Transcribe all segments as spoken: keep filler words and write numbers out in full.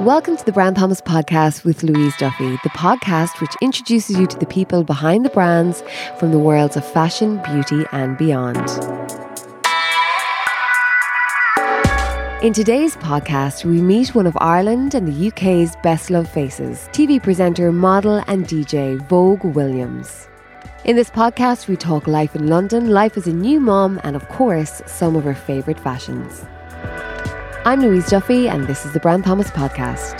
Welcome to the Brand Thomas Podcast with Louise Duffy, the podcast which introduces you to the people behind the brands from the worlds of fashion, beauty and beyond. In today's podcast, we meet one of Ireland and the U K's best loved faces, T V presenter, model and D J Vogue Williams. In this podcast, we talk life in London, life as a new mom, and of course, some of her favourite fashions. I'm Louise Duffy, and this is the Brand Thomas Podcast.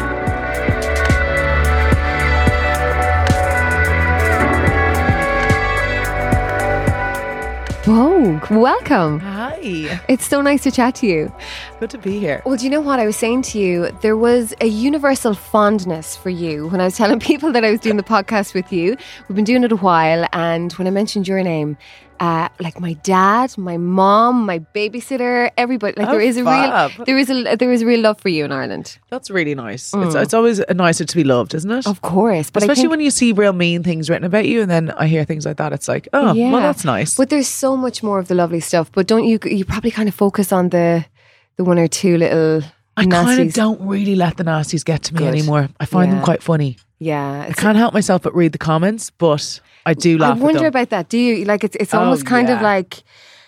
Vogue, welcome. Hi. It's so nice to chat to you. Good to be here. Well, do you know what I was saying to you? There was a universal fondness for you when I was telling people that I was doing the podcast with you. We've been doing it a while, and when I mentioned your name, uh, like my dad, my mom, my babysitter, everybody, like Oh, there is a fab. real, there is a, there is a real love for you in Ireland. That's really nice. It's, it's always nicer to be loved, isn't it? Of course, but I Especially think, when you see real mean things written about you, and then I hear things like that. It's like, oh, yeah, well, that's nice. But there's so much more of the lovely stuff. But don't you? You probably kind of focus on the the one or two little. I kind of nasties. don't really let the nasties get to me Good. anymore. I find Yeah. them quite funny. Yeah, I it's- can't help myself but read the comments, but I do I laugh wonder at them. about that. Do you like? It's it's Oh, almost kind of yeah. like.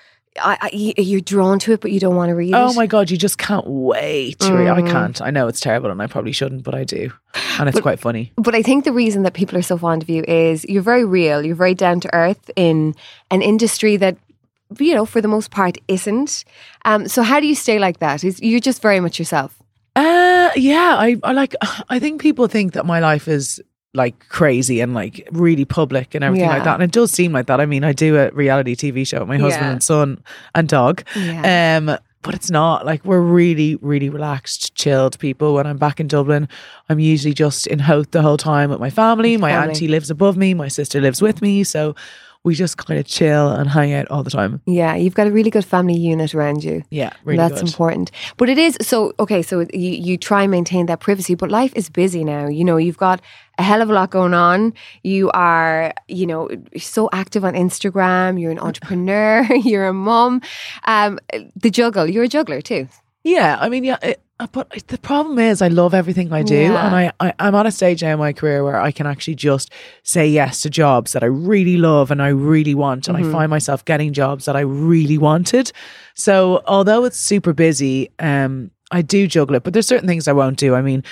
I, I, you- you're drawn to it, but you don't want to read Oh it. my God, you just can't wait to read. I Mm. can't. I know it's terrible and I probably shouldn't, but I do. And it's But- quite funny. But I think the reason that people are so fond of you is you're very real. You're very down to earth in an industry that, you know, for the most part, isn't. Um, so how do you stay like that? Is you're just very much yourself? Uh, yeah, I, I like, I think people think that my life is like crazy and like really public and everything Yeah. like that. And it does seem like that. I mean, I do a reality T V show with my husband Yeah. and son and dog. Yeah. Um, but it's not like we're really, really relaxed, chilled people. When I'm back in Dublin, I'm usually just in Howth the whole time with my family. My Family. auntie lives above me. My sister lives with me. So we just kind of chill and hang out all the time. Yeah, you've got a really good family unit around you. Yeah, really That's good. important. But it is, so, okay, so you, you try and maintain that privacy, but life is busy now. You know, you've got a hell of a lot going on. You are, you know, so active on Instagram. You're an entrepreneur. You're a mum. Um, the juggle, you're a juggler too. Yeah, I mean, yeah, it, uh, but the problem is I love everything I do, Yeah. and I, I I'm at a stage now in my career where I can actually just say yes to jobs that I really love and I really want, and Mm-hmm. I find myself getting jobs that I really wanted. So although it's super busy, um, I do juggle it, but there's certain things I won't do. I mean,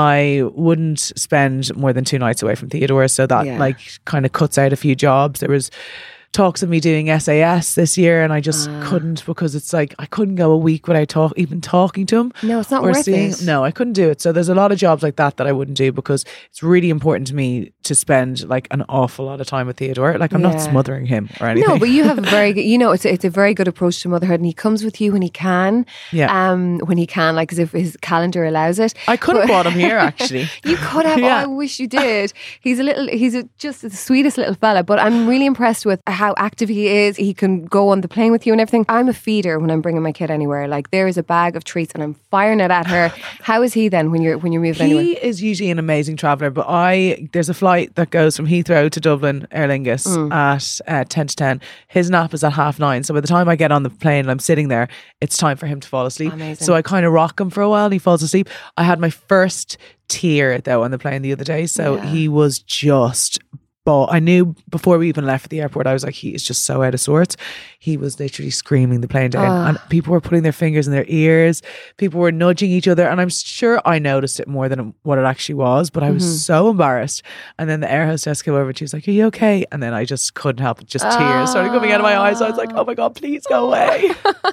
I wouldn't spend more than two nights away from theatre, so that Yeah. like kind of cuts out a few jobs. There was talks of me doing S A S this year, and I just Ah. couldn't, because it's like I couldn't go a week without talk, even talking to him. No, it's not or worth seeing. it. No, I couldn't do it. So there's a lot of jobs like that that I wouldn't do, because it's really important to me to spend like an awful lot of time with Theodore. Like I'm not Yeah. smothering him or anything. No, but you have a very good, you know, it's a, it's a very good approach to motherhood, and he comes with you when he can. Yeah. Um, when he can, like as if his calendar allows it. I could have brought him here actually. You could have. Yeah. Oh, I wish you did. He's a little. He's a, just the sweetest little fella. But I'm really impressed with how active he is. He can go on the plane with you and everything. I'm a feeder when I'm bringing my kid anywhere. Like there is a bag of treats and I'm firing it at her. How is he then when you're when you're moving He anywhere? is usually an amazing traveller, but I there's a flight that goes from Heathrow to Dublin, Aer Lingus, Mm. at uh, ten to ten. His nap is at half nine, so by the time I get on the plane and I'm sitting there, it's time for him to fall asleep. Amazing. So I kind of rock him for a while and he falls asleep. I had my first tear though on the plane the other day, so Yeah. he was just... But I knew before we even left the airport, I was like, he is just so out of sorts. He was literally screaming the plane down, Ah. and people were putting their fingers in their ears. People were nudging each other, and I'm sure I noticed it more than what it actually was. But I was Mm-hmm. so embarrassed. And then the air hostess came over and she was like, "Are you okay?" And then I just couldn't help it. Just tears started coming out of my eyes. I was like, "Oh my God, please go away!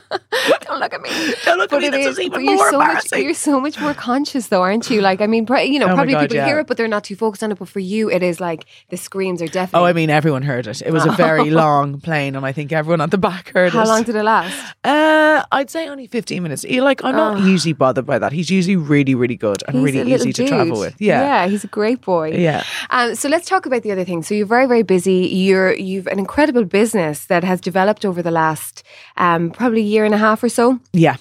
Don't look at me. Don't look at me. it This is- is even but you're more so much, embarrassing." you're so much more conscious though, aren't you? Like, I mean, pr- you know, Oh my probably God, people yeah. hear it, but they're not too focused on it. But for you, it is like the screams are definitely. Oh, I mean, everyone heard it. It was a very long plane, and I think everyone at the back heard How it. long did it last? Uh, I'd say only fifteen minutes. He- Like, I'm not Oh. usually bothered by that. He's usually really, really good and He's a really little easy to travel dude. with. Yeah. yeah, he's a great boy. Yeah. Um, so let's talk about the other thing. So you're very, very busy. You're you've an incredible business that has developed over the last um, probably year and a half or so. Yeah.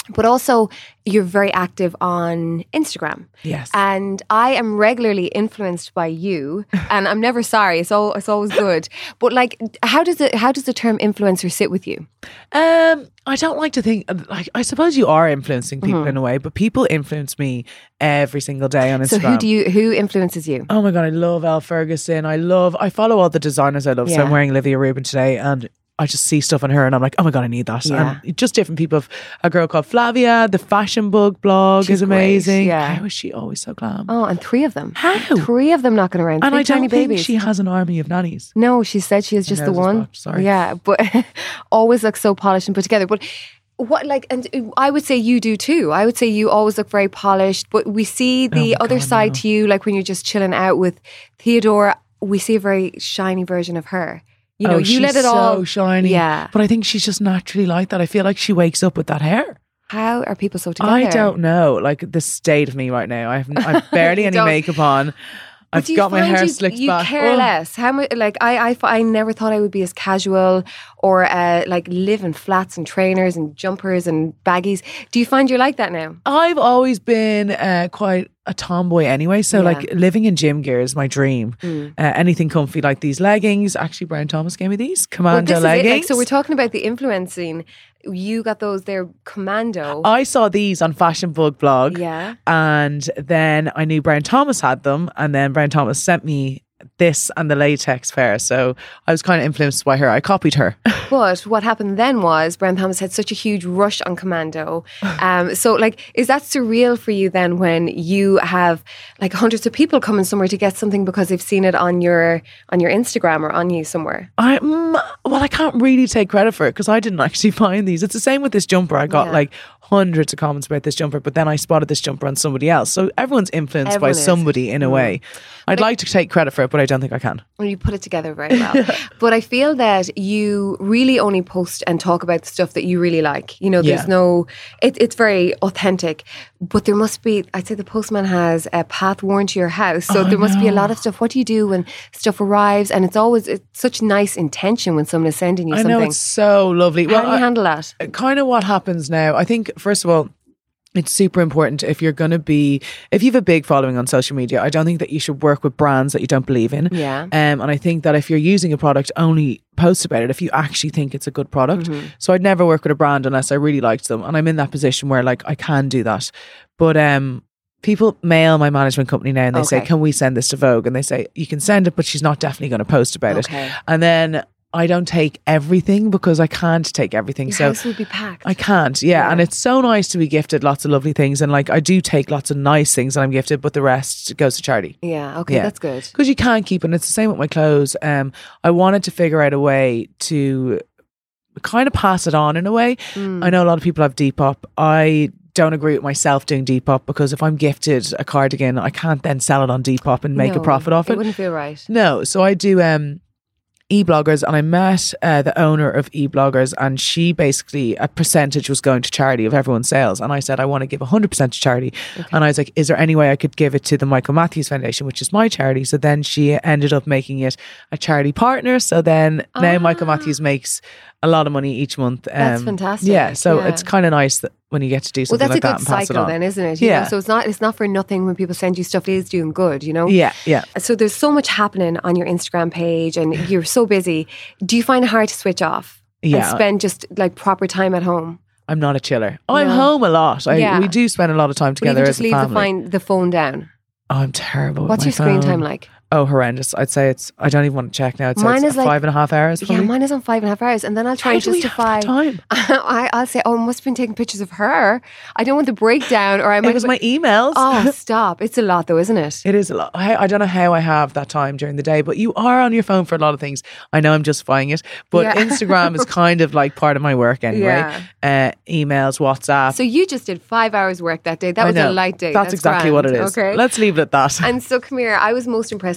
But also, you're very active on Instagram. Yes. And I am regularly influenced by you, and I'm never sorry. It's all, it's always good. But like, how does it? How does the term influencer sit with you? Um, I don't like to think. Like, I suppose you are influencing people Mm-hmm. in a way, but people influence me every single day on Instagram. So who do you? Who influences you? Oh my god, I love Elle Ferguson. I love. I follow all the designers I love. So Yeah. I'm wearing Olivia Rubin today, and I just see stuff on her and I'm like, oh my God, I need that. Yeah. And just different people. A girl called Flavia, the Fashion Bug blog She's is amazing. great, yeah. How is she always so glam? Oh, and three of them. How? Three of them knocking around. and three I don't tiny think babies. she has an army of nannies. No, she said she is just the nose is one. blocked, sorry. Yeah, but always looks so polished and put together. But what, like, and I would say you do too. I would say you always look very polished. But we see the Oh my other God, side no. to you, like when you're just chilling out with Theodora. We see a very shiny version of her. You know, oh, you she's let it so all. shiny. Yeah. But I think she's just naturally like that. I feel like she wakes up with that hair. How are people so together? I don't know. Like the state of me right now. I have I've barely You any don't. makeup on. But I've do you got my find hair you, slicked you back. care Oh. less. How much? Like I, I, f- I never thought I would be as casual or uh, like live in flats and trainers and jumpers and baggies. Do you find you're like that now? I've always been uh, quite a tomboy anyway. So Yeah. like living in gym gear is my dream. Mm. Uh, anything comfy like these leggings. Actually, Brian Thomas gave me these Well, commando this is it. leggings. Like, so we're talking about the influencing. You got those. They're commando. I saw these on Fashion Bug blog. yeah. And then I knew Brian Thomas had them. And then Brian Thomas sent me this and the latex pair. So I was kind of influenced by her. I copied her. But what happened then was Brian Thomas had such a huge rush on commando. Um, so like, is that surreal for you then when you have like hundreds of people coming somewhere to get something because they've seen it on your on your Instagram or on you somewhere? I mm, well, I can't really take credit for it because I didn't actually find these. It's the same with this jumper. I got Yeah. like hundreds of comments about this jumper, but then I spotted this jumper on somebody else. So everyone's influenced Everyone by is. somebody in a Mm. way. I'd like to take credit for it, but I don't think I can. Well, you put it together very well. But I feel that you really only post and talk about the stuff that you really like. You know, there's Yeah. no, it, it's very authentic. But there must be, I'd say the postman has a path worn to your house. So Oh, there must be a no. lot of stuff. What do you do when stuff arrives? And it's always it's such nice intention when someone is sending you I something. know it's so lovely. How Well, do you I- handle that? kind of what happens now. I think, first of all, it's super important if you're going to be, if you have a big following on social media, I don't think that you should work with brands that you don't believe in. Yeah. Um, and I think that if you're using a product, only post about it if you actually think it's a good product. Mm-hmm. So I'd never work with a brand unless I really liked them. And I'm in that position where like I can do that. But um, people mail my management company now and they say, Okay. can we send this to Vogue? And they say, you can send it, but she's not definitely going to post about Okay. it. And then I don't take everything because I can't take everything. Your so house would be packed. I can't, yeah. Yeah. And it's so nice to be gifted lots of lovely things. And like, I do take lots of nice things that I'm gifted, but the rest goes to charity. yeah. Okay. Yeah. That's good. Because you can't keep it. And it's the same with my clothes. Um, I wanted to figure out a way to kind of pass it on in a way. Mm. I know a lot of people have Depop. I don't agree with myself doing Depop because if I'm gifted a cardigan, I can't then sell it on Depop and make a No, profit off It it. wouldn't feel right. No, so I do um e-bloggers, and I met uh, the owner of e-bloggers, and she basically, a percentage was going to charity of everyone's sales, and I said I want to give one hundred percent to charity. And I was like, is there any way I could give it to the Michael Matthews Foundation, which is my charity? So then she ended up making it a charity partner. So then now Ah. Michael Matthews makes a lot of money each month. Um, That's fantastic. Yeah, so Yeah. it's kind of nice that when you get to do Well, something that's like a that good and pass it cycle on. then, isn't it? You Yeah. know? So it's not it's not for nothing when people send you stuff. It is doing good, you know? Yeah, yeah. So there's so much happening on your Instagram page and you're so busy. Do you find it hard to switch off and Yeah. spend just like proper time at home? I'm not a chiller. Oh, I'm No. home a lot. I, Yeah. We do spend a lot of time Or together even as just a leave the, family. fine, the phone down? Oh, I'm terrible. with What's my your screen phone. time like? Oh, horrendous. I'd say it's, I don't even want to check now. I'd say Mine it's is like- five and a half hours. Yeah, Probably. mine is on five and a half hours. And then I'll try How and do we have justify. that time? I, I'll say, oh, I must have been taking pictures of her. I don't want the breakdown. Or I might It was my emails. Oh, stop. It's a lot though, isn't it? It is a lot. I, I don't know how I have that time during the day, but you are on your phone for a lot of things. I know I'm justifying it, but Yeah. Instagram is kind of like part of my work anyway. Uh, emails, WhatsApp. So you just did five hours work that day. That I was know. a light day. That's, exactly grand. what it is. Okay. Let's leave it at that. And so, come here. I was most impressed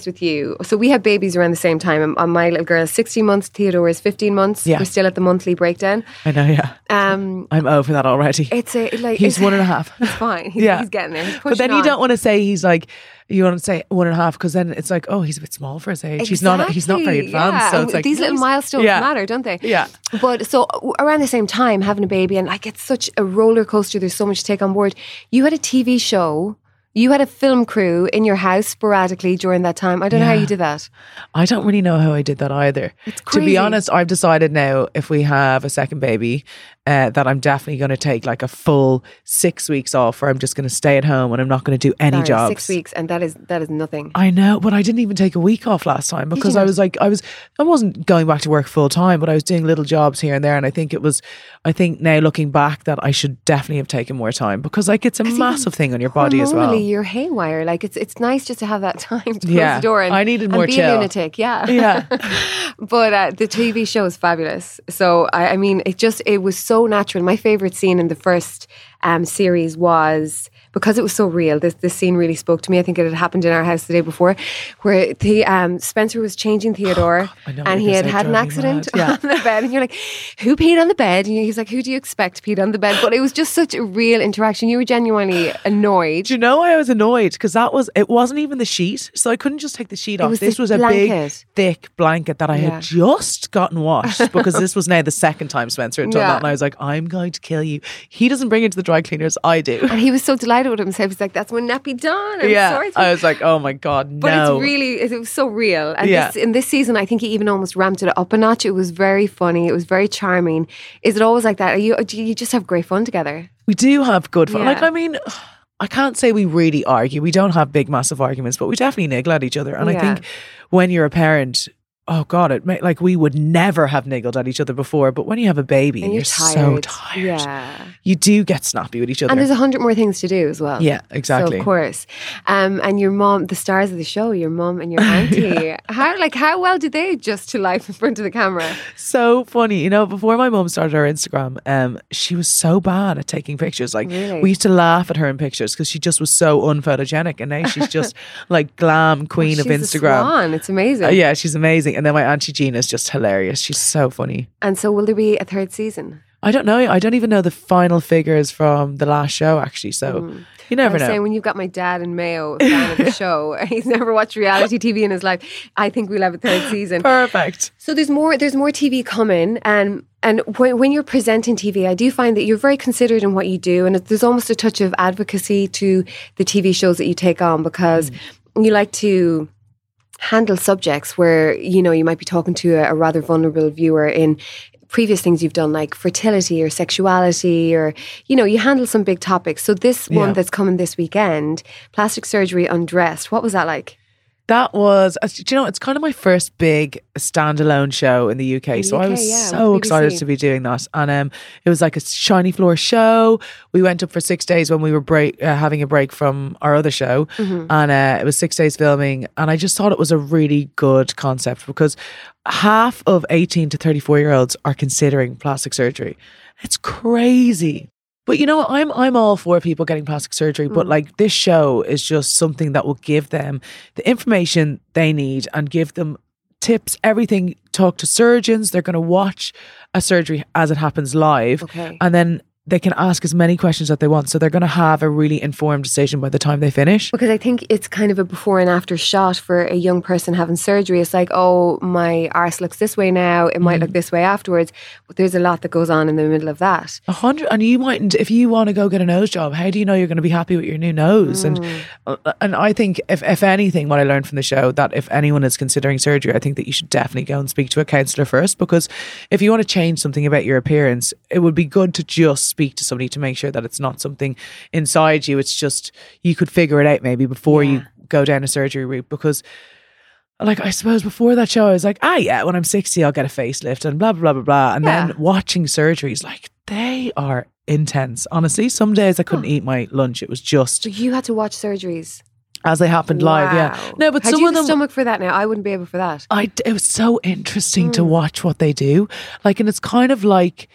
honest with you, so we had babies around the same time. Um, my little girl is sixteen months, Theodore is fifteen months. Yeah. We're still at the monthly breakdown. I know, yeah. Um, I'm over that already. It's a like He's it's, one and a half. It's fine. He's, Yeah. he's getting there. He's But then pushing you on. don't want to say he's like, you want to say one and a half because then it's like, oh, he's a bit small for his age. He's not. He's not very Exactly, advanced. yeah. So And it's like these little nice. milestones Yeah. matter, don't they? Yeah. But so w- around the same time, having a baby, and like it's such a roller coaster. There's so much to take on board. You had a T V show. You had a film crew in your house sporadically during that time. I don't know how Yeah. you did that. I don't really know how I did that either. It's To crazy. be honest, I've decided now if we have a second baby, uh, that I'm definitely going to take like a full six weeks off, where I'm just going to stay at home and I'm not going to do any Sorry, jobs. Six weeks, and that is that is nothing. I know, but I didn't even take a week off last time because I not? was like, I was, I wasn't going back to work full time, but I was doing little jobs here and there. And I think it was, I think now looking back that I should definitely have taken more time because like it's a massive thing on your body as well. Hormonally, you're haywire. Like it's it's nice just to have that time to close Yeah, the door and, I needed and more be chill. a lunatic. Yeah, Yeah. But uh, the T V show is fabulous. So I, I mean, it just it was so natural. My favorite scene in the first um, series was, because it was so real, this this scene really spoke to me. I think it had happened in our house the day before, where the um, Spencer was changing Theodore, I know what and you're he had gonna say, had an drove me accident mad. Yeah. on the bed, and you're like, "Who peed on the bed?" And he's like, "Who do you expect peed on the bed?" But it was just such a real interaction. You were genuinely annoyed. Do you know why I was annoyed? Because that was, it wasn't even the sheet. So I couldn't just take the sheet off. was This the was a big, blanket. thick blanket that I Yeah. had just gotten washed because this was now the second time Spencer had done Yeah. that. And I was like, I'm going to kill you. He doesn't bring it to the dry cleaners. I do. And he was so delighted with himself. He's like, "That's when nappy done." I'm Yeah. sorry. I was like, oh my God, But no. it's really, it was so real. And Yeah. this, in this season, I think he even almost ramped it up a notch. It was very funny. It was very charming. Is it always like that? Are you, do you just have great fun together? We do have good fun. Yeah. Like, I mean, I can't say we really argue. We don't have big, massive arguments, but we definitely niggle at each other. And I Yeah. think when you're a parent, oh God, it may, like we would never have niggled at each other before. But when you have a baby and, And you're, you're so tired. tired, Yeah. you do get snappy with each other. And there's a hundred more things to do as well. Yeah, So exactly. of course. Um, and your mom, the stars of the show, your mom and your auntie, how like how well did they adjust to life in front of the camera? So funny, you know, before my mum started her Instagram, um, she was so bad at taking pictures. Like Really? we used to laugh at her in pictures because she just was so unphotogenic, and now she's just like glam queen of She's a Instagram. swan. It's amazing. Uh, yeah, she's amazing. And then my auntie Jean is just hilarious. She's so funny. And so will there be a third season? I don't know. I don't even know the final figures from the last show, actually. So you I never was know. saying, when you've got my dad and Mayo fan of the show, he's never watched reality T V in his life. I think we'll have a third season. Perfect. So there's more. There's more T V coming, and and when, when you're presenting T V, I do find that you're very considered in what you do, and it, there's almost a touch of advocacy to the T V shows that you take on, because you like to handle subjects where, you know, you might be talking to a, a rather vulnerable viewer in previous things you've done, like fertility or sexuality, or, you know, you handle some big topics. So this one Yeah. that's coming this weekend, Plastic Surgery Undressed, what was that like? That was, uh, do you know, it's kind of my first big standalone show in the U K. In the so I U K, was yeah, so with B B C. excited to be doing that. And um, it was like a shiny floor show. We went up for six days when we were break, uh, having a break from our other show. Mm-hmm. And uh, it was six days filming. And I just thought it was a really good concept because half of eighteen to thirty-four year olds are considering plastic surgery. It's crazy. But you know what? I'm I'm all for people getting plastic surgery, but like this show is just something that will give them the information they need and give them tips, everything. Talk to surgeons. They're going to watch a surgery as it happens live, Okay. and then they can ask as many questions that they want. So they're going to have a really informed decision by the time they finish. Because I think it's kind of a before and after shot for a young person having surgery. It's like, oh, my arse looks this way now. It might look this way afterwards. But there's a lot that goes on in the middle of that. A hundred, and you mightn't, if you want to go get a nose job, how do you know you're going to be happy with your new nose? And and I think, if, if anything, what I learned from the show, that if anyone is considering surgery, I think that you should definitely go and speak to a counsellor first, because if you want to change something about your appearance, it would be good to just speak to somebody to make sure that it's not something inside you. It's just, you could figure it out maybe before Yeah. you go down a surgery route, because like, I suppose before that show, I was like, ah, yeah, when I'm sixty, I'll get a facelift and blah, blah, blah, blah, blah. And Yeah. then watching surgeries, like, they are intense. Honestly, some days I couldn't eat my lunch. It was just So you had to watch surgeries. as they happened live. Yeah. Wow. No, but Had some you of the them, stomach for that now? I wouldn't be able for that. I, it was so interesting Hmm. to watch what they do. Like, and it's kind of like,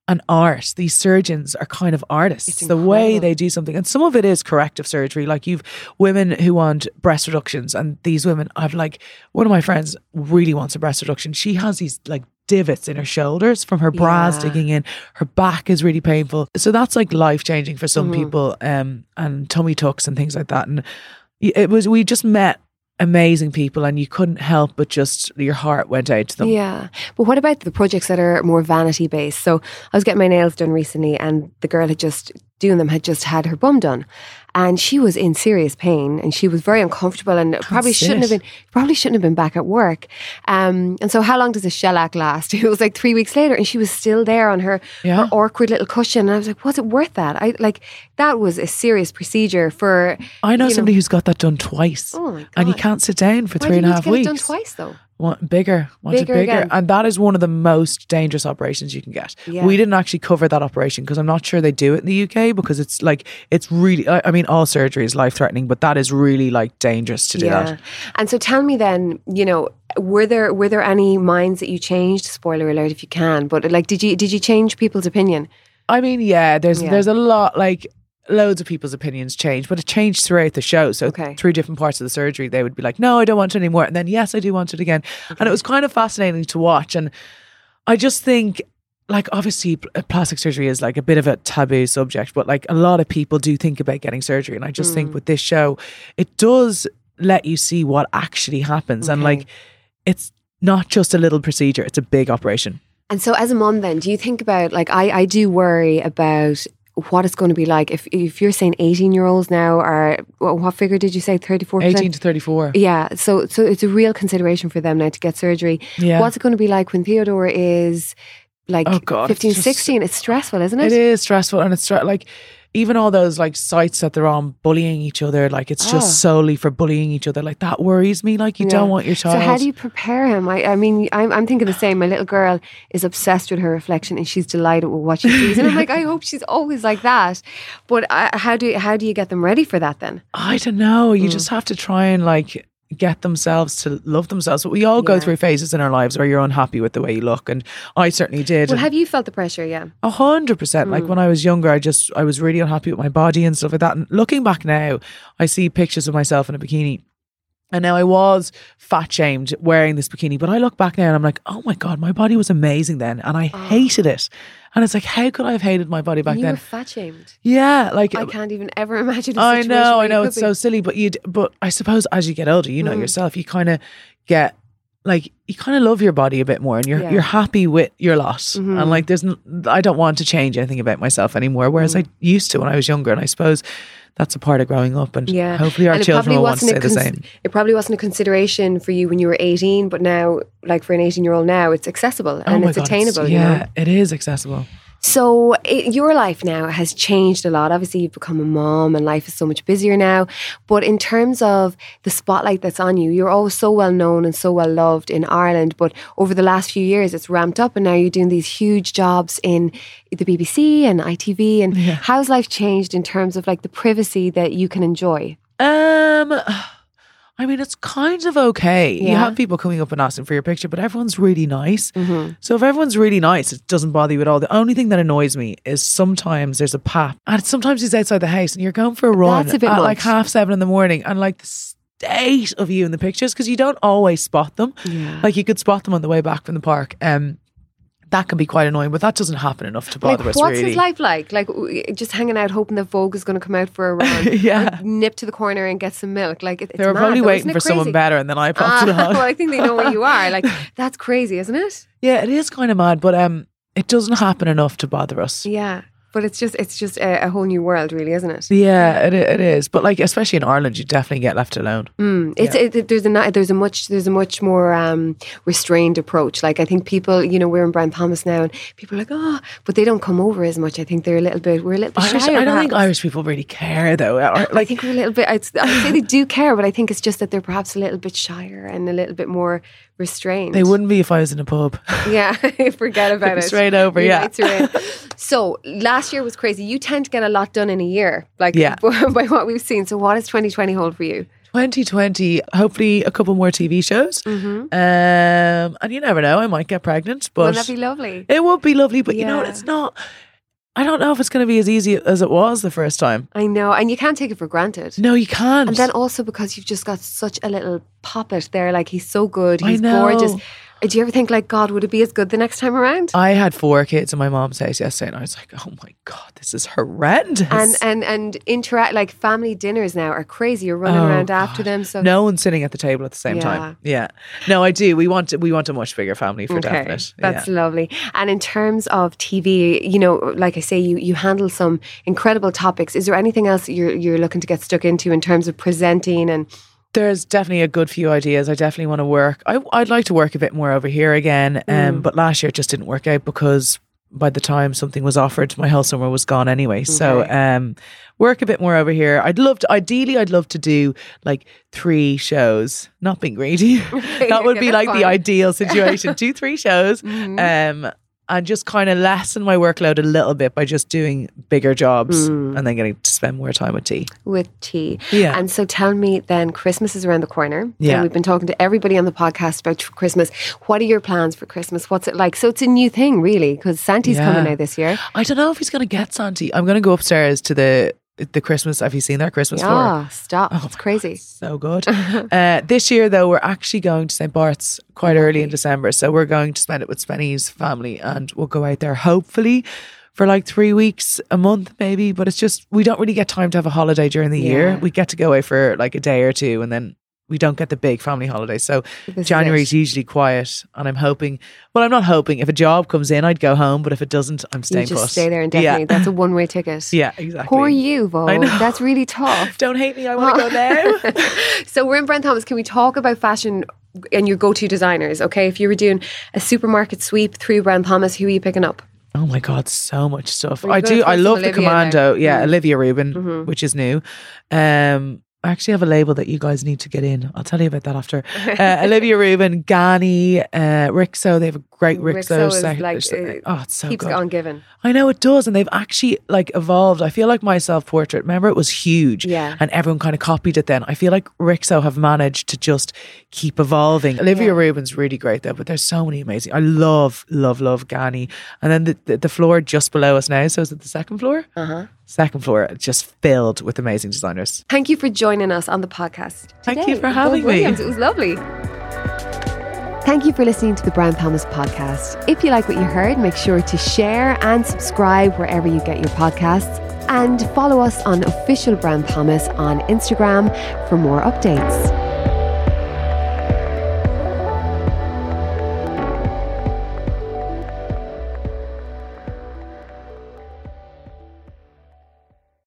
an art. These surgeons are kind of artists. It's the way incredible. they do something. And some of it is corrective surgery. Like you've women who want breast reductions, and these women, I've like, one of my friends really wants a breast reduction. She has these like divots in her shoulders from her bras Yeah. digging in. Her back is really painful. So that's like life changing for some Mhm. people, um, and tummy tucks and things like that. And it was, we just met amazing people, and you couldn't help but just, your heart went out to them. Yeah. But what about the projects that are more vanity based? So I was getting my nails done recently, and the girl had just doing them had just had her bum done. And she was in serious pain, and she was very uncomfortable, and probably That's shouldn't it. have been probably shouldn't have been back at work. Um, and so how long does a shellac last? It was like three weeks later, and she was still there on her, Yeah. her awkward little cushion. And I was like, was it worth that? I like that was a serious procedure for. I know you somebody who's got that done twice. Oh my god! And you can't sit down for Why three do and you a need to half get it weeks. done twice though? Want bigger, want Bigger it bigger. again. And that is one of the most dangerous operations you can get. Yeah. We didn't actually cover that operation because I'm not sure they do it in the U K, because it's like, it's really, I I mean, all surgery is life threatening, but that is really like dangerous to do that. And so tell me then, you know, were there were there any minds that you changed? Spoiler alert if you can, but like did you did you change people's opinion? I mean, yeah, there's Yeah. there's a lot, like loads of people's opinions changed, but it changed throughout the show. So Okay. through different parts of the surgery, they would be like, no, I don't want it anymore. And then, yes, I do want it again. And it was kind of fascinating to watch. And I just think, like, obviously pl- plastic surgery is like a bit of a taboo subject, but like a lot of people do think about getting surgery. And I just Mm. think with this show, it does let you see what actually happens. And Okay. like, it's not just a little procedure, it's a big operation. And so as a mom then, do you think about like I, I do worry about what it's going to be like if if you're saying eighteen year olds now are what, what figure did you say thirty-four percent? eighteen to thirty-four. Yeah, so so it's a real consideration for them now to get surgery. Yeah. What's it going to be like when Theodore is like Oh, God, it's fifteen, just- sixteen? It's stressful, isn't it? It is stressful, and it's stre- like even all those like sites that they're on bullying each other, like it's Oh. just solely for bullying each other. Like that worries me. Like you Yeah. don't want your child. So how do you prepare him? I, I mean, I'm, I'm thinking the same. My little girl is obsessed with her reflection, and she's delighted with what she sees. And I'm like, I hope she's always like that. But I, how do how do you get them ready for that then? I don't know. Mm. You just have to try and like get themselves to love themselves. But we all go Yeah. through phases in our lives where you're unhappy with the way you look, and I certainly did. Well, And have you felt the pressure? Yeah. A hundred percent. Like Mm. when I was younger, I just I was really unhappy with my body and stuff like that. And looking back now, I see pictures of myself in a bikini. And now I was fat shamed wearing this bikini, but I look back now and I'm like, oh my God, my body was amazing then. And I hated it. And it's like, how could I have hated my body back And you then? were fat shamed. Yeah, like I can't even ever imagine. A I situation know, where I you know could it's be. so silly, but you but I suppose as you get older, you know Mm. yourself, you kind of get like you kind of love your body a bit more, and you're Yeah. you're happy with your lot. Mhm. And like there's n- I don't want to change anything about myself anymore, whereas Mm. I used to when I was younger, and I suppose that's a part of growing up, and Yeah. hopefully our And it children probably will want to say wasn't the a cons- same. It probably wasn't a consideration for you when you were eighteen, but now, like for an eighteen-year-old now, it's accessible and Oh my it's God, attainable. you yeah, know? it is accessible. So it, your life now has changed a lot. Obviously, you've become a mom, and life is so much busier now. But in terms of the spotlight that's on you, you're always so well known and so well loved in Ireland. But over the last few years, it's ramped up, and now you're doing these huge jobs in the B B C and I T V. And Yeah. how's life changed in terms of like the privacy that you can enjoy? Um, I mean, it's kind of okay. You Yeah. have people coming up and asking for your picture, but everyone's really nice. Mm-hmm. So if everyone's really nice, it doesn't bother you at all. The only thing that annoys me is sometimes there's a pap, and sometimes he's outside the house, and you're going for a run That's a bit at like much. half seven in the morning, and like the state of you in the pictures, because you don't always spot them. Yeah. Like you could spot them on the way back from the park. Um, that can be quite annoying, but that doesn't happen enough to bother Like, us what's really. his life like? Like, w- just hanging out, hoping that Vogue is going to come out for a run. Yeah. or nip to the corner and get some milk. Like, it, it's They were mad, probably though, waiting isn't for it someone crazy? better, and then I popped Ah, along. well, I think they know where you are. Like, that's crazy, isn't it? Yeah, it is kind of mad, but um, it doesn't happen enough to bother us. Yeah, but it's just it's just a, a whole new world, really, isn't it? Yeah, it it is. But like, especially in Ireland, you definitely get left alone. Mm, it's Yeah. it, it- there's a ni- there's a much there's a much more um, restrained approach. Like I think people, you know, we're in Brian Thomas now, and people are like, oh, but they don't come over as much. I think they're a little bit we're a little bit Irish, shy. I don't think Irish people really care though. Or, I like, think we're a little bit. I'd, I'd say they do care, but I think it's just that they're perhaps a little bit shyer and a little bit more restrained. they wouldn't be if I was in a pub. Yeah, forget about it. Straight over, Your yeah. nights are in. So last year was crazy. You tend to get a lot done in a year, like Yeah. by what we've seen. So what does twenty twenty hold for you? twenty twenty, hopefully a couple more T V shows. Mm-hmm. Um, and you never know, I might get pregnant. But Wouldn't that be lovely? It would be lovely, but you know what? Yeah. It's not. I don't know if it's going to be as easy as it was the first time. I know. And you can't take it for granted. No, you can't. And then also because you've just got such a little poppet there. Like, he's so good. I He's know. gorgeous. Do you ever think, like, God, would it be as good the next time around? I had four kids in my mom's house yesterday, and I was like, "Oh my god, this is horrendous." And and and interact like family dinners now are crazy. You're running Oh, around after God. them. So no one's sitting at the table at the same Yeah. time. Yeah, no, I do. We want we want a much bigger family for okay, definite. that's yeah. lovely. And in terms of T V, you know, like I say, you you handle some incredible topics. Is there anything else that you're you're looking to get stuck into in terms of presenting and? There's definitely a good few ideas. I definitely want to work. I, I'd like to work a bit more over here again. Um, Mm. But last year it just didn't work out because by the time something was offered, my whole summer was gone anyway. So Okay. um, work a bit more over here. I'd love to, ideally, I'd love to do like three shows, not being greedy. That would okay, be that's like the fine. ideal situation. Do three shows. Mhm. Um, and just kind of lessen my workload a little bit by just doing bigger jobs Mm. and then getting to spend more time with tea. With tea. Yeah. And so tell me then, Christmas is around the corner. Yeah. And we've been talking to everybody on the podcast about tr- Christmas. What are your plans for Christmas? What's it like? So it's a new thing, really, because Santi's Yeah. coming out this year. I don't know if he's going to get Santi. I'm going to go upstairs to the the Christmas. Have you seen their Christmas floor? Ah, stop. Oh it's crazy. So good. uh, this year, though, we're actually going to Saint Bart's quite early in December. So we're going to spend it with Spenny's family and we'll go out there hopefully for like three weeks, a month maybe. But it's just, we don't really get time to have a holiday during the Yeah. year. We get to go away for like a day or two and then we don't get the big family holidays. So This is January it. is usually quiet and I'm hoping, well, I'm not hoping. If a job comes in, I'd go home. But if it doesn't, I'm You staying just put. stay there indefinitely. Yeah. That's a one-way ticket. Yeah, exactly. Poor you, Vo. I know. That's really tough. Don't hate me. I want to go now. So we're in Brent Thomas. Can we talk about fashion and your go-to designers? Okay, if you were doing a supermarket sweep through Brent Thomas, who are you picking up? Oh my God, so much stuff. Well, I you've got do. to I throw some love the Olivia in Commando. there. Yeah, Mm. Olivia Rubin, Mhm. which is new. Um, I actually have a label that you guys need to get in. I'll tell you about that after. Uh, Olivia Rubin, Gani, uh, Rixo. They have a great Rixo. Rixo is sec- like, sec- uh, oh, it's so Keeps good. it on giving. I know it does, and they've actually like evolved. I feel like my self-portrait, remember, it was huge, Yeah. and everyone kind of copied it. Then I feel like Rixo have managed to just keep evolving. Olivia Yeah. Rubin's really great though, but there's so many amazing. I love, love, love Gani, and then the, the the floor just below us now. So is it the second floor? Uh-huh. Second floor, just filled with amazing designers. Thank you for joining us on the podcast Thank today. you for Vogue having me. Williams. It was lovely. Thank you for listening to the Brown Thomas podcast. If you like what you heard, make sure to share and subscribe wherever you get your podcasts. And follow us on Official Brown Thomas on Instagram for more updates.